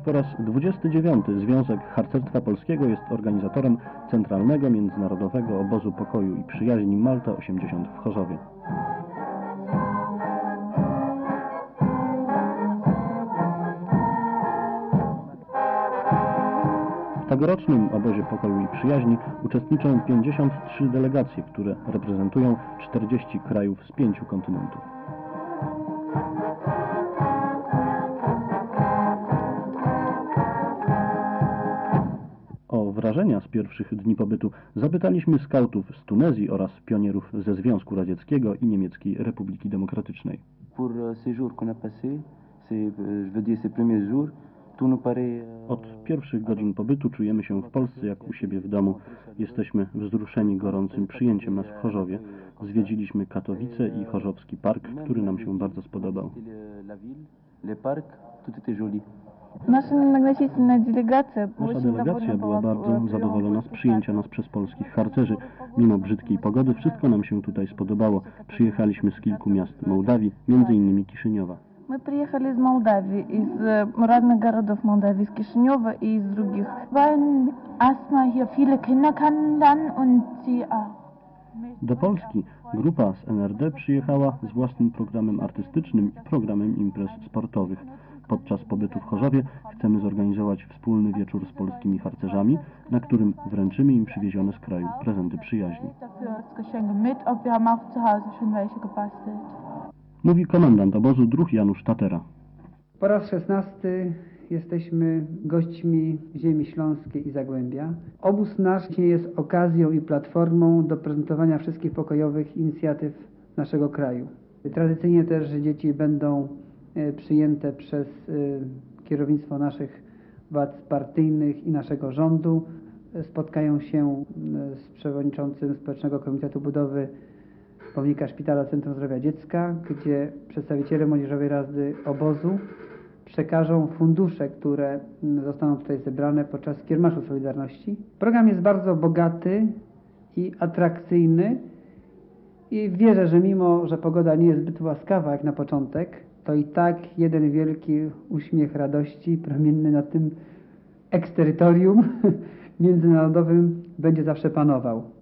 Po raz 29. Związek Harcerstwa Polskiego jest organizatorem Centralnego Międzynarodowego Obozu Pokoju i Przyjaźni Malta 80 w Chorzowie. W tegorocznym Obozie Pokoju i Przyjaźni uczestniczą 53 delegacje, które reprezentują 40 krajów z 5 kontynentów. O wrażenia z pierwszych dni pobytu zapytaliśmy skautów z Tunezji oraz pionierów ze Związku Radzieckiego i Niemieckiej Republiki Demokratycznej. Od pierwszych godzin pobytu czujemy się w Polsce jak u siebie w domu. Jesteśmy wzruszeni gorącym przyjęciem nas w Chorzowie. Zwiedziliśmy Katowice i Chorzowski Park, który nam się bardzo spodobał. Nasza delegacja była bardzo zadowolona z przyjęcia nas przez polskich harcerzy. Mimo brzydkiej pogody wszystko nam się tutaj spodobało. Przyjechaliśmy z kilku miast Mołdawii, m.in. Kiszyniowa. Мы приехали из Молдавии, из разных городов Молдавии, из Кишинева и из других. Wollen erstmal hier viele Kinder kennenlernen und sie Do Polski grupa z NRD przyjechała z własnym programem artystycznym i programem imprez sportowych. Podczas pobytu w Chorzowie chcemy zorganizować wspólny wieczór z polskimi harcerzami, na którym wręczymy im przywiezione z kraju prezenty przyjaźni. Mówi komendant obozu druh Janusz Tatera. Po raz 16 jesteśmy gośćmi ziemi śląskiej i Zagłębia. Obóz nasz jest okazją i platformą do prezentowania wszystkich pokojowych inicjatyw naszego kraju. Tradycyjnie też dzieci będą przyjęte przez kierownictwo naszych władz partyjnych i naszego rządu. Spotkają się z przewodniczącym Społecznego Komitetu Budowy Pomnika Szpitala Centrum Zdrowia Dziecka, gdzie przedstawiciele Młodzieżowej Rady Obozu przekażą fundusze, które zostaną tutaj zebrane podczas Kiermaszu Solidarności. Program jest bardzo bogaty i atrakcyjny i wierzę, że mimo, że pogoda nie jest zbyt łaskawa jak na początek, to i tak jeden wielki uśmiech radości promienny na tym eksterytorium międzynarodowym będzie zawsze panował.